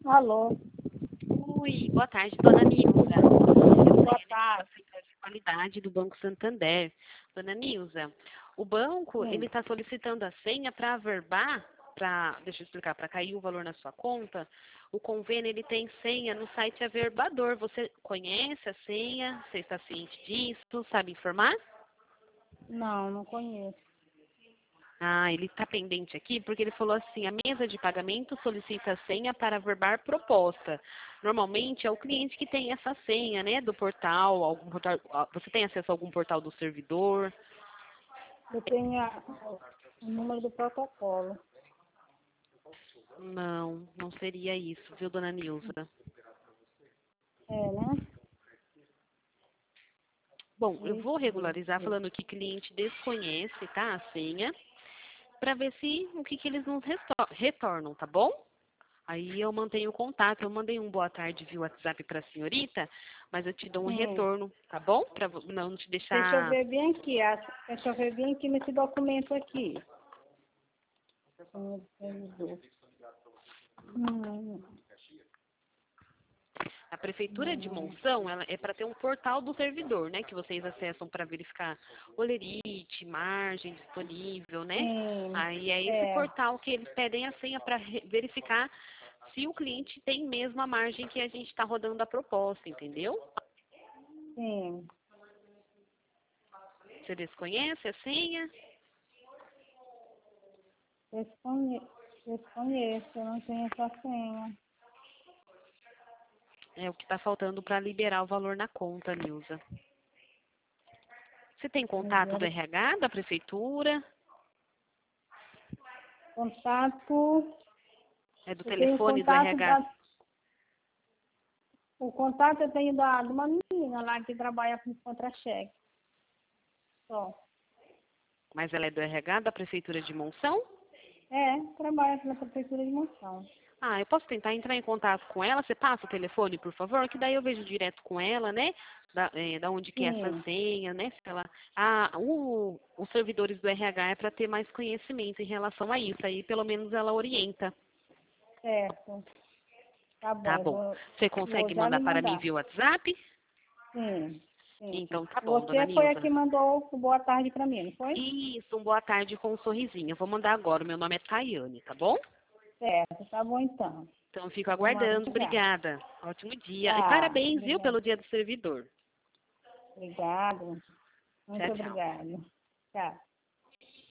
Alô, Oi, boa tarde, dona Nilza. Eu boa sou a tarde. Central de Qualidade do Banco Santander. Dona Nilza, o banco ele Sim. está solicitando a senha para averbar, deixa eu explicar, para cair o valor na sua conta. O convênio ele tem senha no site Averbador. Você conhece a senha? Você está ciente disso? Sabe informar? Não, não conheço. Ah, ele está pendente aqui porque ele falou assim, a mesa de pagamento solicita a senha para averbar proposta. Normalmente é o cliente que tem essa senha, né, do portal, você tem acesso a algum portal do servidor? Eu tenho o número do protocolo. Não, não seria isso, viu, dona Nilza? É, né? Bom, eu Deixa vou eu ver regularizar aqui. falando que cliente desconhece, tá, a senha, para ver se o que que eles nos retornam, tá bom? Aí eu mantenho o contato. Eu mandei um boa tarde via WhatsApp para a senhorita, mas eu te dou um Sim. retorno, tá bom? Para não te Deixa eu deixar. ver bem aqui. Deixa eu ver bem aqui nesse documento aqui. Hum, A prefeitura de hum, Monção, ela é para ter um portal do servidor, né? Que vocês acessam para verificar olerite, margem disponível, né? sim. Aí é esse É, portal que eles pedem a senha para verificar se o cliente tem mesmo a margem que a gente está rodando a proposta, entendeu? sim. Você desconhece a senha? Desconheço, eu não tenho essa senha. É o que está faltando para liberar o valor na conta, Nilza. Você tem contato do RH, da prefeitura? Contato, É do eu tenho telefone do contato RH? o contato eu tenho de uma menina lá que trabalha com contra-cheque. Só. Mas ela é do RH da prefeitura de Monção? É, trabalha pela prefeitura de Monção. Ah, eu posso tentar entrar em contato com ela? Você passa o telefone, por favor? Que daí eu vejo direto com ela, né? Da onde que é essa Sim, senha, né? Se ela... os servidores do RH é para ter mais conhecimento em relação a isso. Aí pelo menos ela orienta. certo. Tá bom, Tá eu bom. vou, Você vou consegue já lhe mandar para mim mandar. via WhatsApp? Sim, sim. Então tá bom, dona Você foi a que Nilza. mandou o boa tarde para mim, não foi? Isso, um boa tarde com um sorrisinho. Eu vou mandar agora. O meu nome é Tayane, tá bom? Certo, tá bom então. Então eu fico Eu mando aguardando. já. Obrigada. Ótimo dia. E Tá, parabéns, viu, obrigada. pelo Dia do Servidor. Obrigado. Tchau, Muito tchau. obrigado. Tchau.